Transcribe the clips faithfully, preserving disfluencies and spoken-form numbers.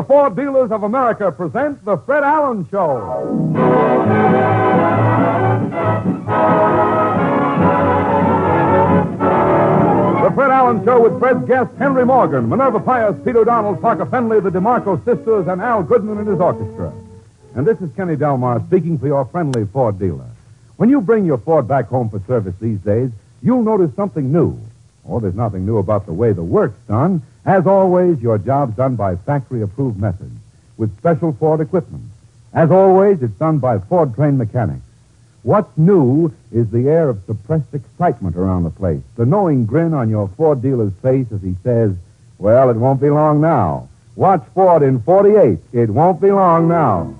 The Ford Dealers of America present The Fred Allen Show. The Fred Allen Show with Fred's guests Henry Morgan, Minerva Pius, Pete O'Donnell, Parker Fenley, the DeMarco sisters, and Al Goodman and his orchestra. And this is Kenny Delmar speaking for your friendly Ford dealer. When you bring your Ford back home for service these days, you'll notice something new. Oh, there's nothing new about the way the work's done. As always, your job's done by factory-approved methods with special Ford equipment. As always, it's done by Ford-trained mechanics. What's new is the air of suppressed excitement around the place, the knowing grin on your Ford dealer's face as he says, well, it won't be long now. Watch Ford in forty-eight. It won't be long now.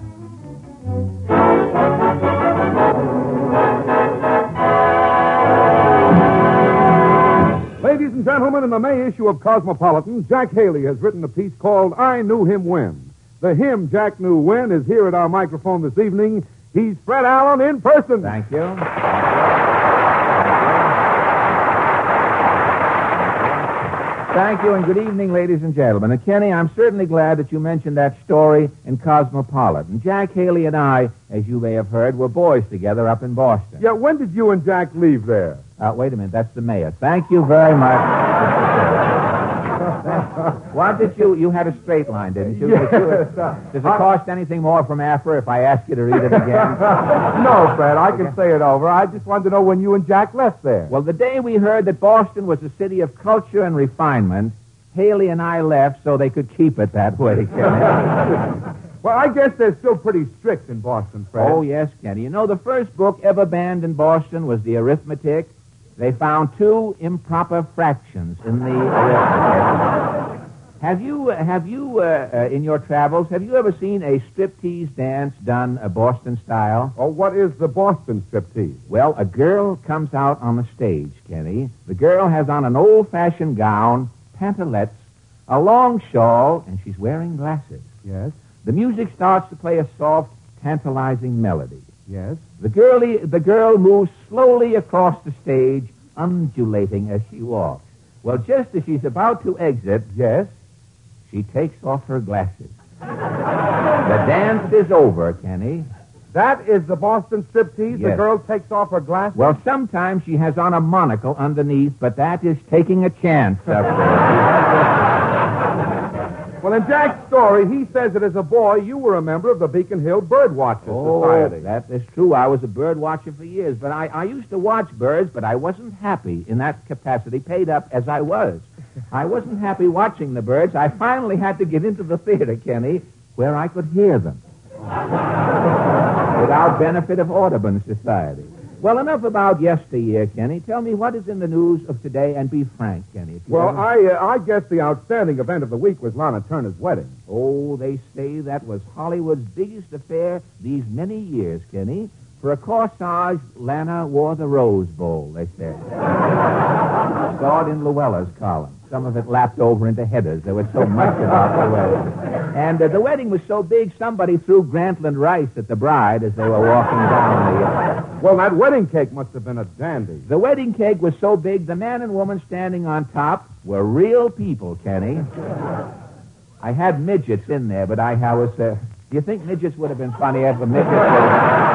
Ladies and gentlemen, in the May issue of Cosmopolitan, Jack Haley has written a piece called I Knew Him When. The him Jack knew when is here at our microphone this evening. He's Fred Allen in person. Thank you. Thank you, and good evening, ladies and gentlemen. And Kenny, I'm certainly glad that you mentioned that story in Cosmopolitan. Jack Haley and I, as you may have heard, were boys together up in Boston. Yeah, when did you and Jack leave there? Uh, wait a minute, that's the mayor. Thank you very much. What did you... You had a straight line, didn't you? Yes. you does it cost anything more from A F R if I ask you to read it again? No, Fred, I can say it over. I just wanted to know when you and Jack left there. Well, the day we heard that Boston was a city of culture and refinement, Haley and I left so they could keep it that way, Kenny. Well, I guess they're still pretty strict in Boston, Fred. Oh, yes, Kenny. You know, the first book ever banned in Boston was the arithmetic. They found two improper fractions in the arithmetic. Have you, have you, uh, uh, in your travels, have you ever seen a striptease dance done uh, Boston style? Oh, what is the Boston striptease? Well, a girl comes out on the stage, Kenny. The girl has on an old-fashioned gown, pantalettes, a long shawl, and she's wearing glasses. Yes. The music starts to play a soft, tantalizing melody. Yes. The girlie, the girl moves slowly across the stage, undulating as she walks. Well, just as she's about to exit, yes, she takes off her glasses. The dance is over, Kenny. That is the Boston striptease? Yes. The girl takes off her glasses? Well, sometimes she has on a monocle underneath, but that is taking a chance up there. Well, in Jack's story, he says that as a boy, you were a member of the Beacon Hill Birdwatcher oh, Society. That is true. I was a bird watcher for years, but I, I used to watch birds, but I wasn't happy in that capacity, paid up as I was. I wasn't happy watching the birds. I finally had to get into the theater, Kenny, where I could hear them without benefit of Audubon Society. Well, enough about yesteryear, Kenny. Tell me what is in the news of today, and be frank, Kenny. if you Well, ever- I uh, I guess the outstanding event of the week was Lana Turner's wedding. Oh, they say that was Hollywood's biggest affair these many years, Kenny. For a corsage, Lana wore the Rose Bowl, they said. Saw it in Luella's column. Some of it lapped over into headers. There was so much about the wedding. And uh, the wedding was so big, somebody threw Grantland rice at the bride as they were walking down the aisle. Well, that wedding cake must have been a dandy. The wedding cake was so big, the man and woman standing on top were real people, Kenny. I had midgets in there, but I, I was... Uh, do you think midgets would have been funny if the midgets were...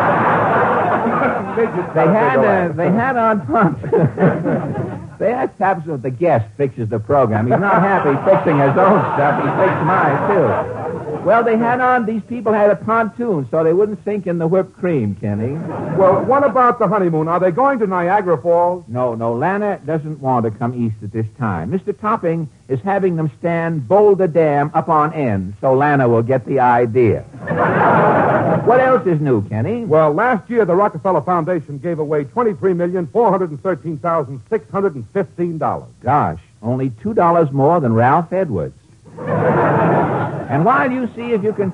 They had, uh, they had on pumps. They had happens with the guest fixes the program. He's not happy fixing his own stuff. He fixed mine, too. Well, they had on, these people had a pontoon so they wouldn't sink in the whipped cream, Kenny. Well, what about the honeymoon? Are they going to Niagara Falls? No, no, Lana doesn't want to come east at this time. Mister Topping is having them stand Boulder Dam up on end so Lana will get the idea. What else is new, Kenny? Well, last year the Rockefeller Foundation gave away twenty-three million four hundred thirteen thousand six hundred fifteen dollars. Gosh, only two dollars more than Ralph Edwards. And while you see if you can...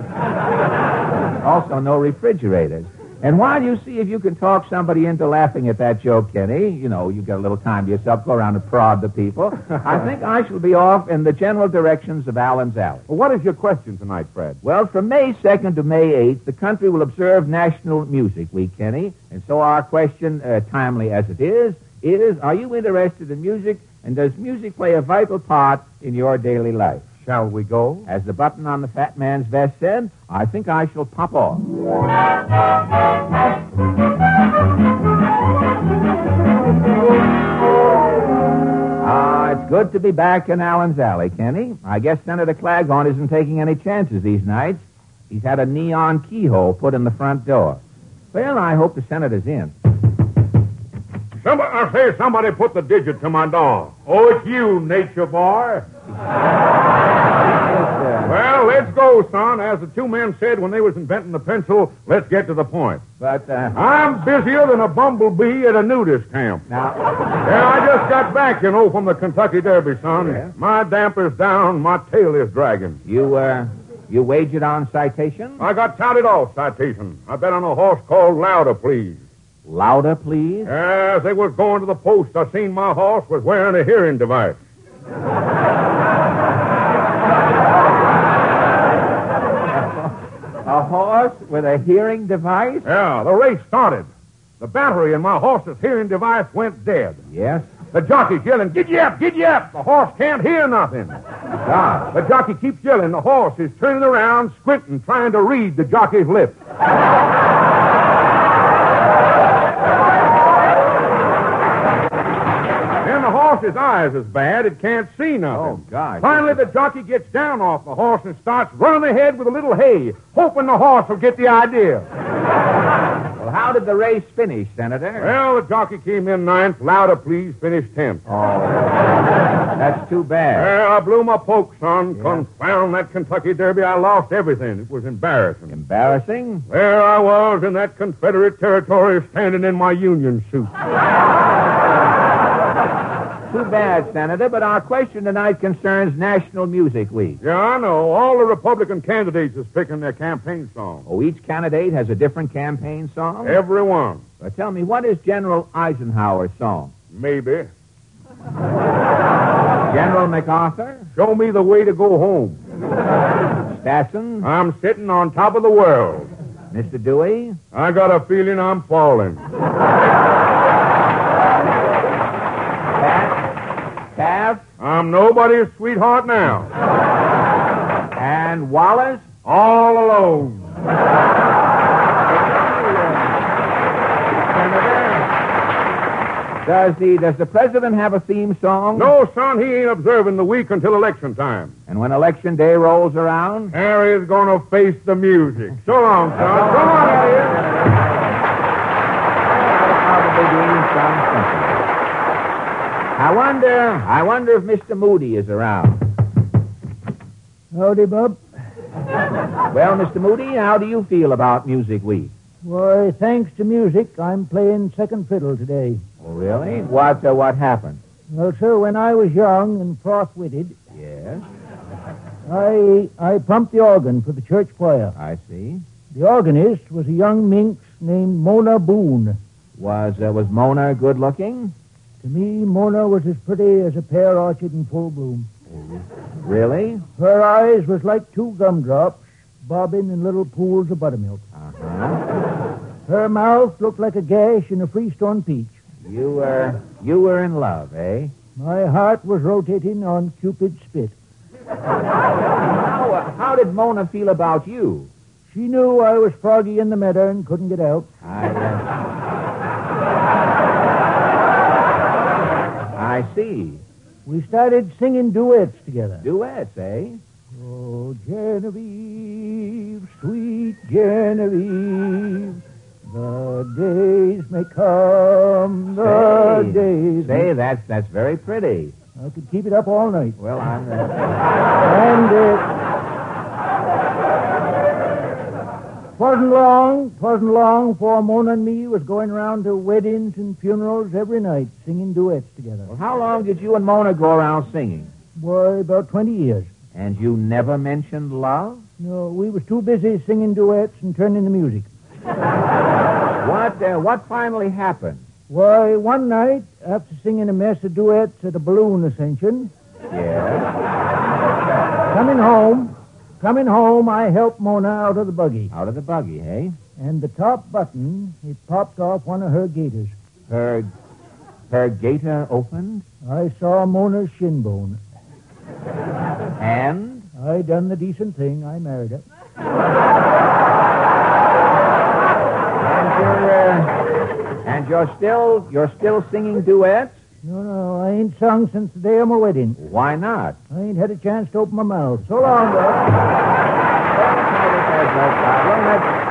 Also, no refrigerators. And while you see if you can talk somebody into laughing at that joke, Kenny, you know, you get a little time to yourself, go around and prod the people, I think I shall be off in the general directions of Allen's Alley. Well, what is your question tonight, Fred? Well, from May second to May eighth, the country will observe National Music Week, Kenny. And so our question, uh, timely as it is, is, are you interested in music, and does music play a vital part in your daily life? Shall we go? As the button on the fat man's vest said, I think I shall pop off. Ah, it's good to be back in Allen's Alley, Kenny. I guess Senator Claghorn isn't taking any chances these nights. He's had a neon keyhole put in the front door. Well, I hope the senator's in. Somebody, I say, somebody put the digit to my door. Oh, it's you, nature boy. Well, let's go, son. As the two men said when they was inventing the pencil, let's get to the point. But, uh... I'm busier than a bumblebee at a nudist camp. Now... Yeah, I just got back, you know, from the Kentucky Derby, son. Yeah? My damper's down, my tail is dragging. You, uh... You wagered on citation? I got touted off citation. I bet on a horse called Louder, Please. Louder, please? As they was going to the post, I seen my horse was wearing a hearing device. A horse with a hearing device? Yeah, the race started. The battery in my horse's hearing device went dead. Yes. The jockey's yelling, "Giddy up, giddy up!" The horse can't hear nothing. God. The jockey keeps yelling. The horse is turning around, squinting, trying to read the jockey's lips. Then the horse's eyes is bad. It can't see nothing. Oh, God. Finally, the jockey gets down off the horse and starts running ahead with a little hay, hoping the horse will get the idea. Well, how did the race finish, Senator? Well, the jockey came in ninth. Louder, Please finished tenth. Oh, that's too bad. Well, I blew my poke, son. Yeah. Confound that Kentucky Derby. I lost everything. It was embarrassing. Embarrassing? There I was in that Confederate territory standing in my Union suit. Too bad, Senator, but our question tonight concerns National Music Week. Yeah, I know. All the Republican candidates is picking their campaign song. Oh, each candidate has a different campaign song? Every one. Well, tell me, what is General Eisenhower's song? Maybe. General MacArthur? Show me the way to go home. Stasson? I'm sitting on top of the world. Mister Dewey? I got a feeling I'm falling. Taft? I'm nobody's sweetheart now. And Wallace? All alone. Does the, does the president have a theme song? No, son, he ain't observing the week until election time. And when election day rolls around? Harry's gonna face the music. So long, son. So long, Harry. Probably doing some something. I wonder, I wonder if Mister Moody is around. Howdy, Bub. Well, Mister Moody, how do you feel about Music Week? Why, thanks to music, I'm playing second fiddle today. Oh, really? What, uh, what happened? Well, sir, when I was young and froth-witted, Yes, I I pumped the organ for the church choir. I see. The organist was a young minx named Mona Boone. Was, uh, was Mona good-looking? To me, Mona was as pretty as a pear orchard in full bloom. Really? Her eyes was like two gumdrops bobbing in little pools of buttermilk. Uh-huh. Her mouth looked like a gash in a freestone peach. You were, you were in love, eh? My heart was rotating on Cupid's spit. How, uh, how did Mona feel about you? She knew I was froggy in the meadow and couldn't get out. I, uh... I see. We started singing duets together. Duets, eh? Oh, Genevieve, sweet Genevieve, the days may come, the Say, days say may... that's, that's very pretty. I could keep it up all night. Well, I'm... Uh... And it wasn't long, wasn't long before Mona and me was going around to weddings and funerals every night, singing duets together. Well, how long did you and Mona go around singing? Boy, about twenty years. And you never mentioned love? No, we was too busy singing duets and turning the music. What, uh, what finally happened? Why, one night, after singing a mess of duets at a balloon ascension, Yes. coming home, coming home, I helped Mona out of the buggy. Out of the buggy, eh? And the top button, it popped off one of her gaiters. Her, her gaiter opened? I saw Mona's shin bone. And? I done the decent thing. I married her. And you're, uh, and you're still, you're still singing duets? No, no, I ain't sung since the day of my wedding. Why not? I ain't had a chance to open my mouth. So long, Doc. There's no problem.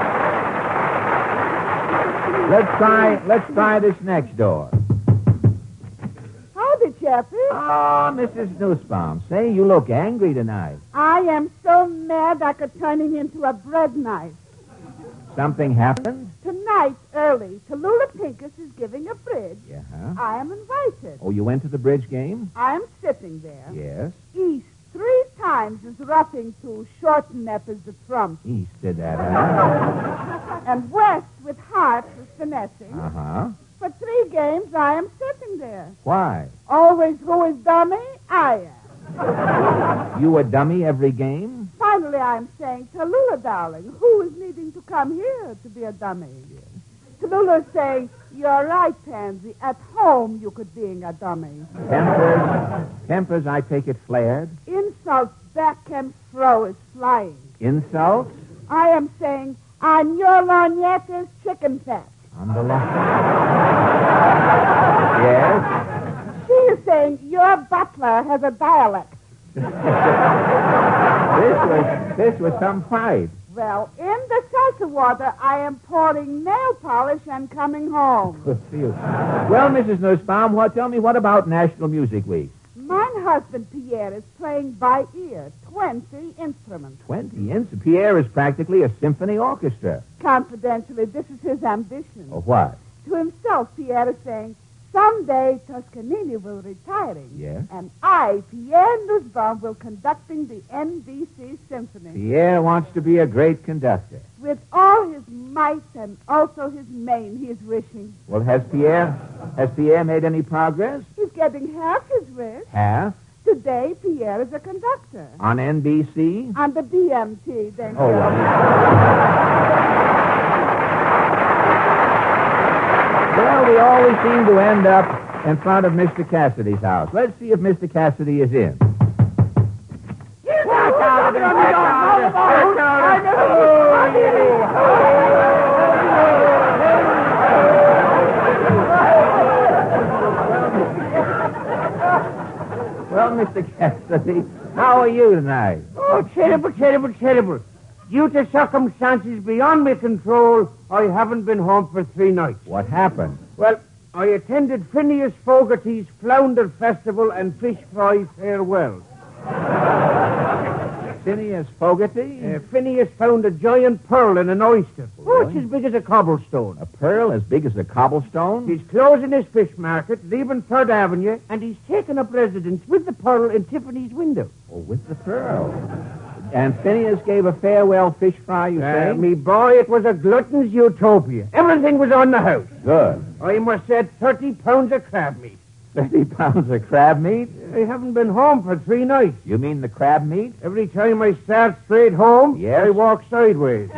Let's, let's try, let's try this next door. Howdy, Jeffy. Oh, Missus Nussbaum, say, you look angry tonight. I am so mad I could turn him into a bread knife. Something happened? Tonight, early, Tallulah Pincus is giving a bridge. Yeah. I am invited. Oh, you went to the bridge game? I am sitting there. Yes. East three times is roughing to shorten up as the trump. East did that, huh? And West with hearts is finessing. Uh-huh. For three games, I am sitting there. Why? Always who is dummy? I am. You a dummy every game? Finally, I'm saying, Tallulah, darling, who is needing to come here to be a dummy? Yes. Tallulah is saying, you're right, Pansy. At home, you could being a dummy. Tempers, tempers, I take it, flared. Insults back and fro is flying. Insults? I am saying, on your lorgnetta's chicken fat. On the left. Yes? She is saying, your butler has a dialect. This was, this was some fight. Well, in the salsa water, I am pouring nail polish and coming home. Good for you. Well, Missus Nussbaum, what, tell me, what about National Music Week? Mine husband, Pierre, is playing by ear, twenty instruments. Twenty instruments. Pierre is practically a symphony orchestra. Confidentially, this is his ambition. Oh, what? To himself, Pierre is saying, someday Toscanini will retiring. Yes? And I, Pierre Nussbaum, will conducting the N B C Symphony. Pierre wants to be a great conductor. With all his might and also his main, he is wishing. Well, has Pierre, has Pierre made any progress? He's getting half his wish. Half? Today, Pierre is a conductor. On N B C? On the B M T, thank Oh, you. well. Well, we always seem to end up in front of Mister Cassidy's house. Let's see if Mister Cassidy is in. Well, Mister Cassidy, how are you tonight? Oh, terrible, terrible, terrible. Due to circumstances beyond my control, I haven't been home for three nights. What happened? Well, I attended Phineas Fogarty's Flounder Festival and Fish Fry Farewell. Phineas Fogarty? Uh, Phineas found a giant pearl in an oyster. Oh, it's Really? as big as a cobblestone. A pearl as big as a cobblestone? He's closing his fish market, leaving Third Avenue, and he's taken up residence with the pearl in Tiffany's window. Oh, with the pearl. And Phineas gave a farewell fish fry, you Uh, say? me boy, it was a glutton's utopia. Everything was on the house. Good. I must said thirty pounds of crab meat. Thirty pounds of crab meat? I haven't been home for three nights. You mean the crab meat? Every time I start straight home, Yes? I walk sideways.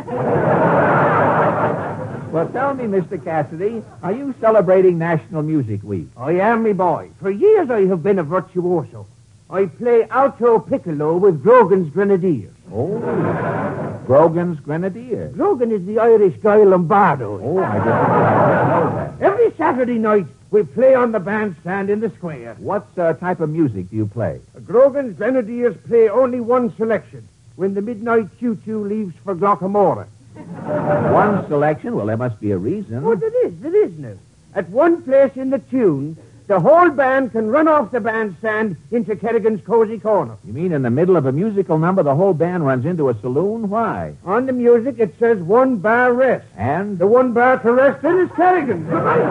Well, tell me, Mister Cassidy, are you celebrating National Music Week? I am, me boy. For years I have been a virtuoso. I play alto piccolo with Grogan's Grenadiers. Oh, Grogan's Grenadiers. Grogan is the Irish Guy Lombardo. Oh, I didn't, I didn't know that. Every Saturday night, we play on the bandstand in the square. What uh, type of music do you play? Grogan's Grenadiers play only one selection, when the midnight choo-choo leaves for Glockamora. One selection? Well, there must be a reason. Oh, there is, there is now. At one place in the tune, the whole band can run off the bandstand into Kerrigan's Cozy Corner. You mean in the middle of a musical number, the whole band runs into a saloon? Why? On the music, it says one bar rest. And? The one bar to rest in is Kerrigan's.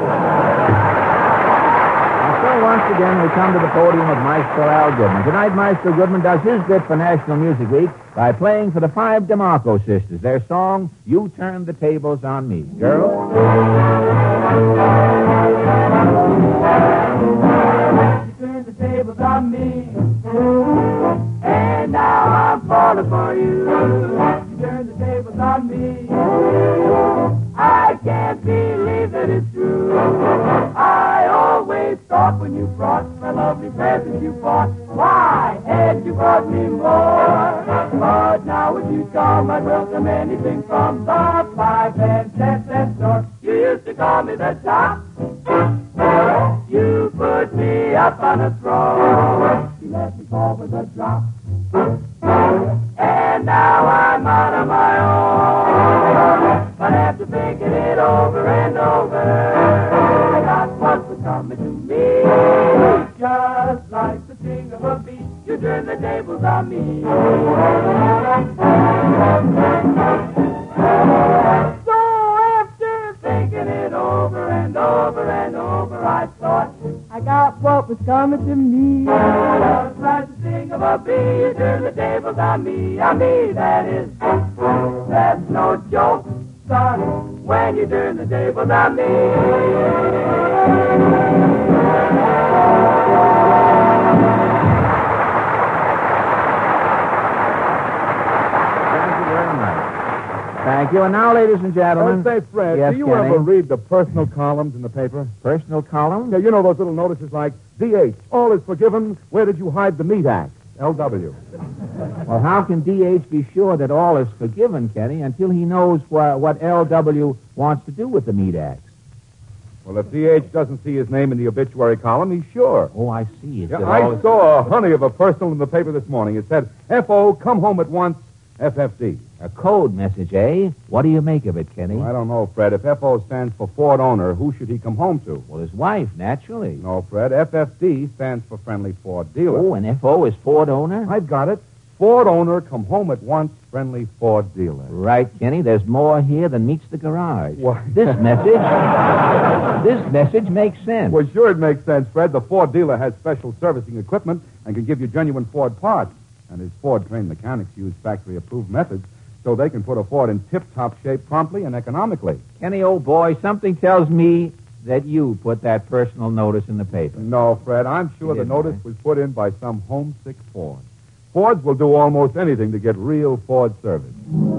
And so once again, we come to the podium of Maestro Al Goodman. Tonight, Maestro Goodman does his bit for National Music Week by playing for the five DeMarco sisters their song, You Turned the Tables on Me. Girls? You turned the tables on me, and now I'm falling for you. You turned the tables on me. I can't believe that it's true. I always thought when you brought my lovely present you bought, why had you brought me more? the top. You put me up on a throne. You let me fall with a drop. And now I'm out on my own. But after thinking it over and over, I got what was coming to me. Just like the king of a beast, you turn the tables on me. So after thinking it over and over and over, I thought I got what was coming to me. Just like the king of a beast, you turn the tables on me. On me, that is, that's no joke, son, when you turn the tables on me. Thank you. And now, ladies and gentlemen. Oh, say, Fred, Yes, do you Kenny? ever read the personal columns in the paper? Personal column? Yeah, you know those little notices like D H, all is forgiven, where did you hide the meat axe? L W. Well, how can D H be sure that all is forgiven, Kenny, until he knows wha- what L W wants to do with the meat axe? Well, if D H doesn't see his name in the obituary column, he's sure. Oh, I see. Is Yeah, it I all is- saw a honey of a personal in the paper this morning. It said, F O, come home at once, F F D. A code message, eh? What do you make of it, Kenny? Well, I don't know, Fred. If F O stands for Ford owner, who should he come home to? Well, his wife, naturally. No, Fred. F F D stands for friendly Ford dealer. Oh, and F O is Ford owner? I've got it. Ford owner, come home at once, friendly Ford dealer. Right, Kenny. There's more here than meets the garage. Why? This message, this message makes sense. Well, sure it makes sense, Fred. The Ford dealer has special servicing equipment and can give you genuine Ford parts. And his Ford-trained mechanics use factory-approved methods so they can put a Ford in tip-top shape promptly and economically. Kenny, old boy, something tells me that you put that personal notice in the paper. No, Fred, I'm sure You the didn't, notice eh? was put in by some homesick Ford. Fords will do almost anything to get real Ford service.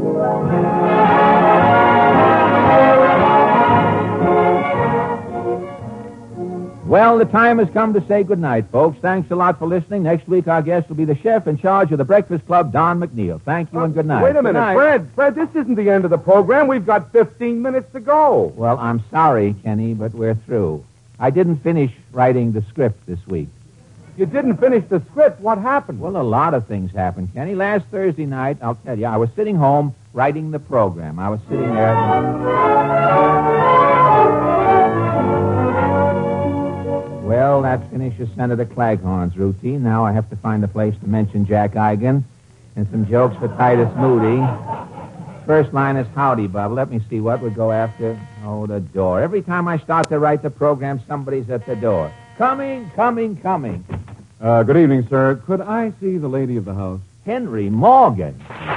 Well, the time has come to say goodnight, folks. Thanks a lot for listening. Next week, our guest will be the chef in charge of the Breakfast Club, Don McNeil. Thank you and good night. Wait a minute, Good night. Fred. Fred, this isn't the end of the program. We've got fifteen minutes to go. Well, I'm sorry, Kenny, but we're through. I didn't finish writing the script this week. You didn't finish the script. What happened? Well, a lot of things happened, Kenny. Last Thursday night, I'll tell you, I was sitting home writing the program. I was sitting there. Well, that finishes Senator Claghorn's routine. Now I have to find a place to mention Jack Eigen and some jokes for Titus Moody. First line is howdy, Bub. Let me see what would go after. Oh, the door. Every time I start to write the program, somebody's at the door. Coming, coming, coming. Uh, good evening, sir. Could I see the lady of the house? Henry Morgan.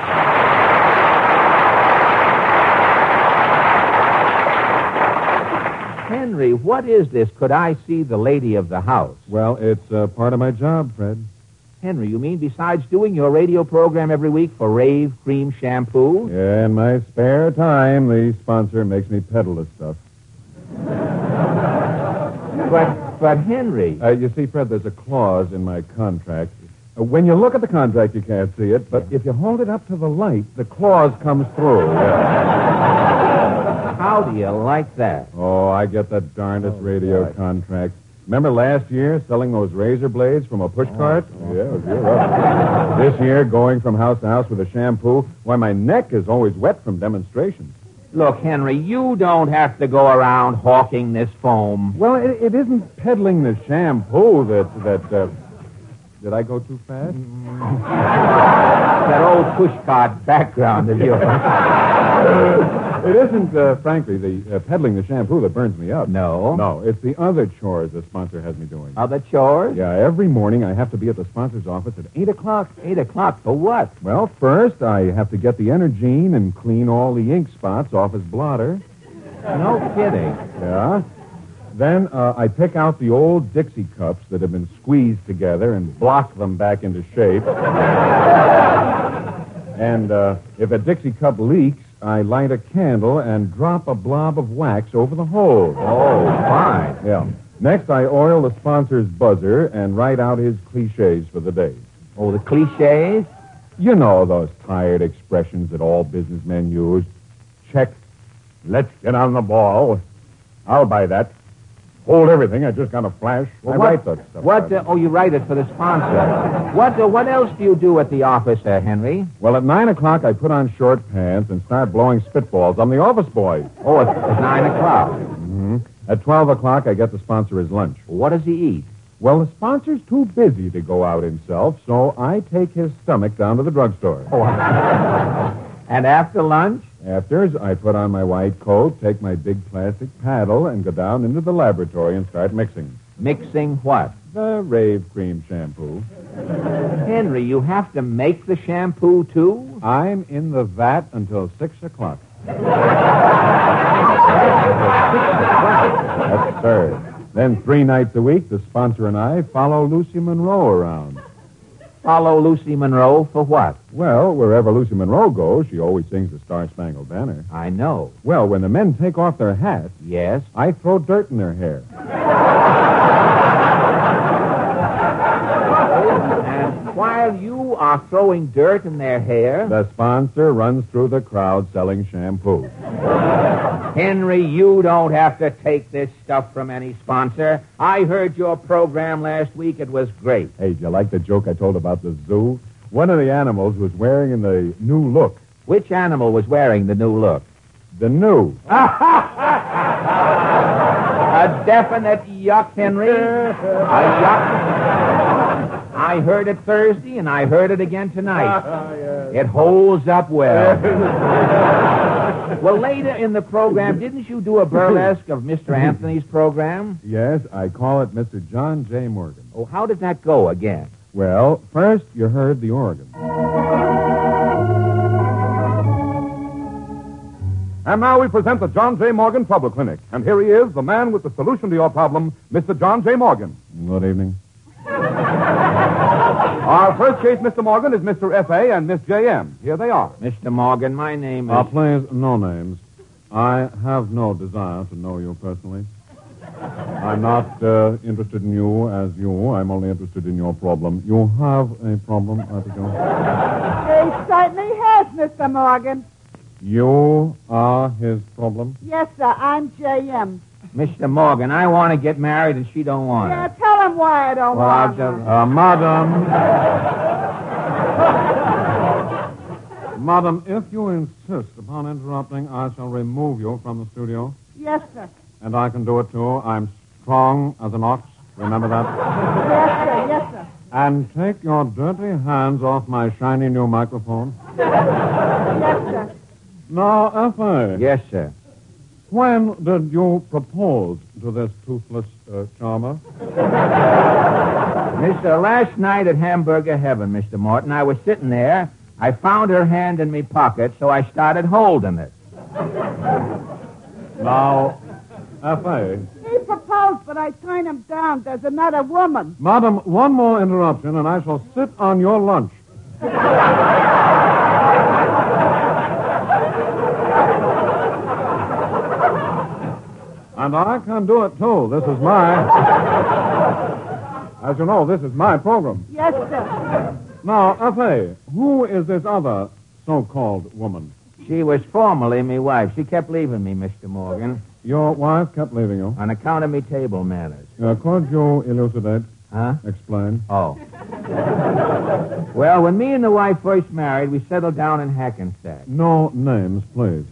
Henry, what is this? Could I see the lady of the house? Well, it's uh, part of my job, Fred. Henry, you mean besides doing your radio program every week for Rave Cream Shampoo? Yeah, in my spare time, the sponsor makes me peddle this stuff. But, but Henry... Uh, you see, Fred, there's a clause in my contract. Uh, when you look at the contract, you can't see it, but if you hold it up to the light, the clause comes through. Yeah. How do you like that? Oh, I get the darndest radio God. contract. Remember last year selling those razor blades from a push cart? Oh, yeah, you're up. This year going from house to house with a shampoo. Why, my neck is always wet from demonstrations. Look, Henry, you don't have to go around hawking this foam. Well, it, it isn't peddling the shampoo that... that uh... Did I go too fast? That old pushcart background of yours. It isn't, uh, frankly, the uh, peddling the shampoo that burns me up. No. No, it's the other chores the sponsor has me doing. Other chores? Yeah, every morning I have to be at the sponsor's office at eight o'clock. Eight o'clock for what? Well, first I have to get the Energine and clean all the ink spots off his blotter. No kidding. Yeah. Then uh, I pick out the old Dixie cups that have been squeezed together and block them back into shape. And uh, if a Dixie cup leaks, I light a candle and drop a blob of wax over the hole. Oh, fine. Yeah. Next, I oil the sponsor's buzzer and write out his cliches for the day. Oh, the cliches? You know those tired expressions that all businessmen use. Check. Let's get on the ball. I'll buy that. Hold everything. I just got a flash. Well, I what, write that stuff. What? Uh, oh, you write it for the sponsor. What? Uh, what else do you do at the office, uh, Henry? Well, at nine o'clock, I put on short pants and start blowing spitballs. I'm the office boy. Oh, it's, it's nine o'clock. Mm-hmm. At twelve o'clock, I get the sponsor his lunch. What does he eat? Well, the sponsor's too busy to go out himself, so I take his stomach down to the drugstore. Oh. And after lunch? After, I put on my white coat, take my big plastic paddle, and go down into the laboratory and start mixing. Mixing what? The Rave Cream shampoo. Henry, you have to make the shampoo, too? I'm in the vat until six o'clock. Yes, sir. Then three nights a week, the sponsor and I follow Lucy Monroe around. Follow Lucy Monroe for what? Well, wherever Lucy Monroe goes, she always sings the Star-Spangled Banner. I know. Well, when the men take off their hats, Yes? I throw dirt in their hair. And while you are throwing dirt in their hair... The sponsor runs through the crowd selling shampoo. Henry, you don't have to take this stuff from any sponsor. I heard your program last week. It was great. Hey, do you like the joke I told about the zoo? One of the animals was wearing in the new look. Which animal was wearing the new look? The new. A definite yuck, Henry. A yuck. I heard it Thursday, and I heard it again tonight. It holds up well. Well, later in the program, didn't you do a burlesque of Mister Anthony's program? Yes, I call it Mister John J. Morgan. Oh, how did that go again? Well, first you heard the organ. And now we present the John J. Morgan Trouble Clinic. And here he is, the man with the solution to your problem, Mister John J. Morgan. Good evening. Our first case, Mister Morgan, is Mister F A and Miss J M. Here they are. Mister Morgan, my name is... Uh, please, no names. I have no desire to know you personally. I'm not uh, interested in you as you. I'm only interested in your problem. You have a problem, Abigail? He certainly has, Mister Morgan. You are his problem? Yes, sir. I'm J M. Mister Morgan, I want to get married, and she don't want Yeah, it. tell him why I don't Well, I'll want just... him. Uh, madam. Madam, if you insist upon interrupting, I shall remove you from the studio. Yes, sir. And I can do it, too. I'm strong as an ox. Remember that? Yes, sir. Yes, sir. And take your dirty hands off my shiny new microphone. Yes, sir. Now, F A. Yes, sir. When did you propose to this toothless uh, charmer? Mister, last night at Hamburger Heaven, Mister Morton, I was sitting there. I found her hand in me pocket, so I started holding it. Now, F A. He proposed, but I turned him down. There's another woman. Madam, one more interruption, and I shall sit on your lunch. And I can do it, too. This is my... As you know, this is my program. Yes, sir. Now, F A, who is this other so-called woman? She was formerly me wife. She kept leaving me, Mister Morgan, Your wife kept leaving you. on account of me table manners. Uh, could you elucidate? Huh? Explain. Oh. Well, when me and the wife first married, we settled down in Hackensack. No names, please.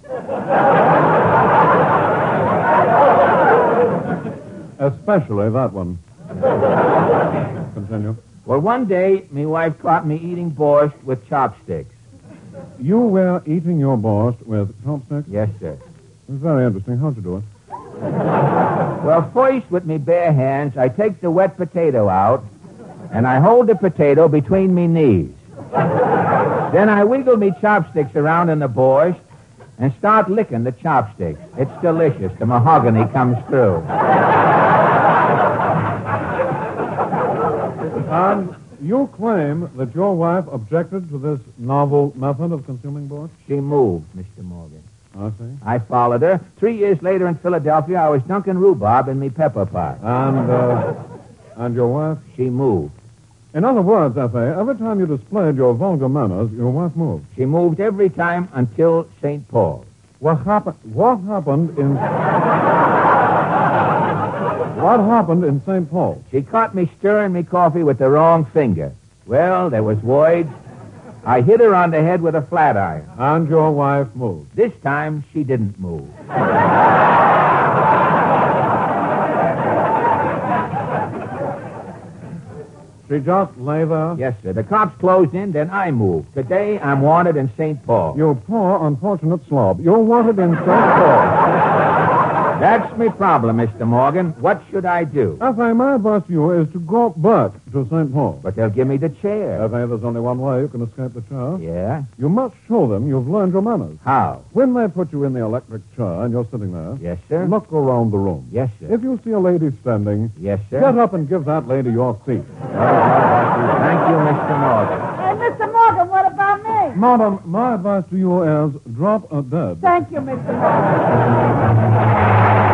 Especially that one. Continue. Well, one day, me wife caught me eating borscht with chopsticks. You were eating your borscht with chopsticks? Yes, sir. It's very interesting. How'd you do it? Well, first, with me bare hands, I take the wet potato out, and I hold the potato between me knees. Then I wiggle me chopsticks around in the borscht and start licking the chopsticks. It's delicious. The mahogany comes through. And you claim that your wife objected to this novel method of consuming borscht? She moved, Mister Morgan. I see. I followed her. Three years later in Philadelphia, I was dunking rhubarb in me pepper pot. And, uh, and your wife? She moved. In other words, F A, every time you displayed your vulgar manners, your wife moved. She moved every time until Saint Paul. What happened? What happened in? What happened in Saint Paul? She caught me stirring me coffee with the wrong finger. Well, there was voids. I hit her on the head with a flat iron. And your wife moved. This time, she didn't move. She just lay there? Yes, sir. The cops closed in, then I moved. Today, I'm wanted in Saint Paul. You poor, unfortunate slob. You're wanted in Saint Paul. That's my problem, Mister Morgan. What should I do? F A, my advice to you is to go back to Saint Paul. But they'll give me the chair. F A, there's only one way you can escape the chair. Yeah? You must show them you've learned your manners. How? When they put you in the electric chair and you're sitting there, Yes, sir? look around the room. Yes, sir. If you see a lady standing, Yes, sir? get up and give that lady your seat. Thank you, Mister Morgan. Hey, Mister Morgan, what about me? Madam, my advice to you is drop a dead. Thank you, Mister Morgan.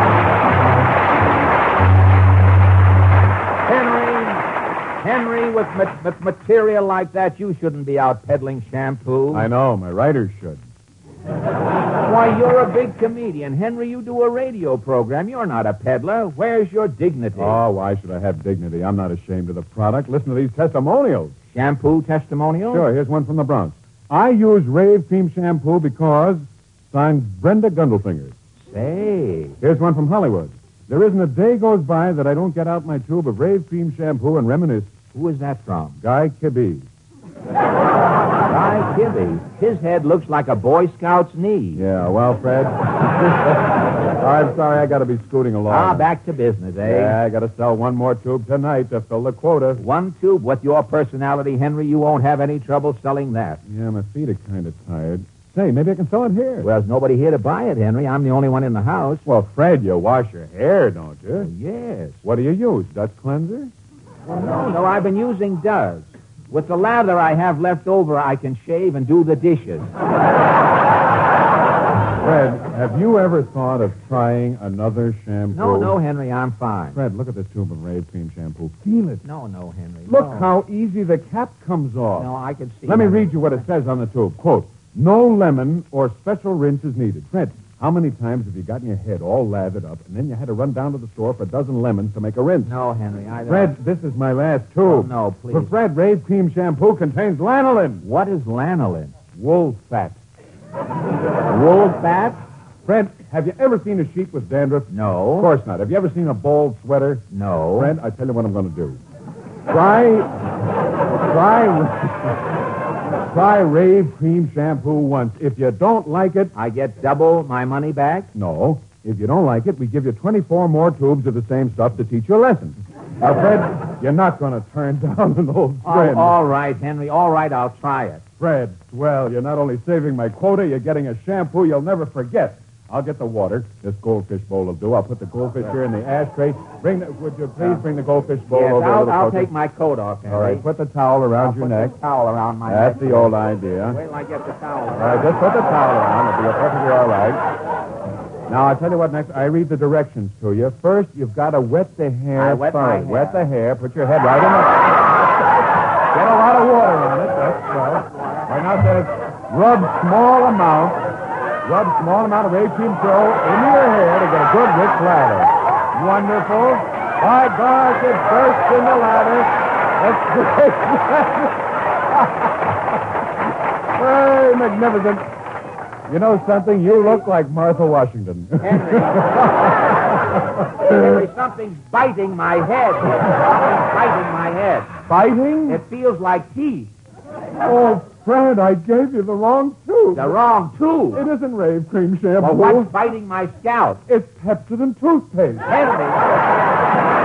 Henry, with, ma- with material like that, you shouldn't be out peddling shampoo. I know, my writers should. Why, you're a big comedian. Henry, you do a radio program. You're not a peddler. Where's your dignity? Oh, why should I have dignity? I'm not ashamed of the product. Listen to these testimonials. Shampoo testimonial? Sure, here's one from the Bronx. I use Rave Cream Shampoo because, signed Brenda Gundelfinger. Say. Here's one from Hollywood. There isn't a day goes by that I don't get out my tube of Rave Cream Shampoo and reminisce. Who is that from? Guy Kibbe. Guy Kibbe. His head looks like a Boy Scout's knee. Yeah, well, Fred. I'm sorry, I got to be scooting along. Ah, back to business, eh? Yeah, I got to sell one more tube tonight to fill the quota. One tube? With your personality, Henry, you won't have any trouble selling that. Yeah, my feet are kind of tired. Say, maybe I can sell it here. Well, there's nobody here to buy it, Henry. I'm the only one in the house. Well, Fred, you wash your hair, don't you? Oh, yes. What do you use? Dutch cleanser? Well, no, no, I've been using Does. With the lather I have left over, I can shave and do the dishes. Fred, have you ever thought of trying another shampoo? No, no, Henry, I'm fine. Fred, look at this tube of Rave Cream Shampoo. Feel it. No, no, Henry. Look no. how easy the cap comes off. No, I can see. Let me that. read you what it says on the tube. Quote, no lemon or special rinse is needed. Fred, how many times have you gotten your head all lathered up and then you had to run down to the store for a dozen lemons to make a rinse? No, Henry, I don't. Fred, this is my last tube. Oh, no, please. For Fred, Rave Cream Shampoo contains lanolin. What is lanolin? Wool fat. Wool fat? Fred, have you ever seen a sheep with dandruff? No. Of course not. Have you ever seen a bald sweater? No. Fred, I tell you what I'm going to do. Try, try, try Rave Cream Shampoo once. If you don't like it, I get double my money back? no. If you don't like it, we give you twenty-four more tubes of the same stuff to teach you a lesson. Now, Fred, you're not going to turn down an old Oh, friend. all right, Henry. All right, I'll try it. Fred, well, you're not only saving my quota, you're getting a shampoo you'll never forget. I'll get the water. This goldfish bowl will do. I'll put the goldfish here in the ashtray. Bring the, would you please bring the goldfish bowl Yes, over a I'll, little I'll closer? take my coat off, Henry. All right, put the towel around I'll your put neck. the towel around my That's neck. the old idea. Wait till I get the towel All around. right, just put the towel around. It'll be perfectly all right. Now, I'll tell you what next. I read the directions to you. First, you've got to wet the hair I wet my thoroughly. hair. Wet the hair. Put your head right in the... Get a lot of water on it. That's right. Right now it says, rub small amount, rub small amount of Rave Cream Pro into your hair to get a good rich lather. Wonderful. By gosh, it bursts in the lather. That's great. Hey, magnificent. You know something? You look like Martha Washington. Henry. Henry, something's biting my head. Something's biting my head. Biting? It feels like teeth. Oh, Fred, I gave you the wrong tube. The wrong tube. It isn't Rave Cream Shampoo. Well, what's biting my scalp? It's Pepsodent toothpaste. Henry.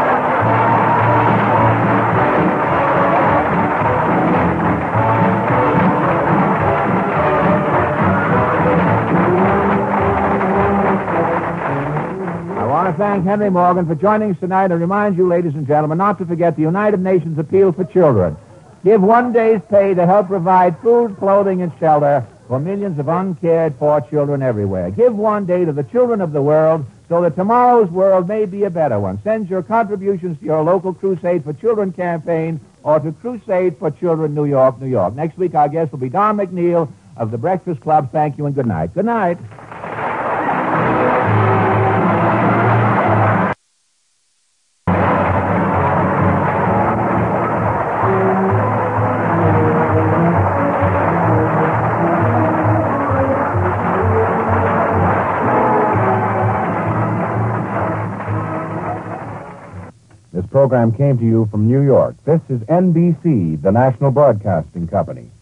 I want to thank Henry Morgan for joining us tonight and remind you, ladies and gentlemen, not to forget the United Nations Appeal for Children. Give one day's pay to help provide food, clothing, and shelter for millions of uncared for children everywhere. Give one day to the children of the world so that tomorrow's world may be a better one. Send your contributions to your local Crusade for Children campaign or to Crusade for Children, New York, New York. Next week, our guest will be Don McNeil of the Breakfast Club. Thank you and good night. Good night. This program came to you from New York. This is N B C, the National Broadcasting Company.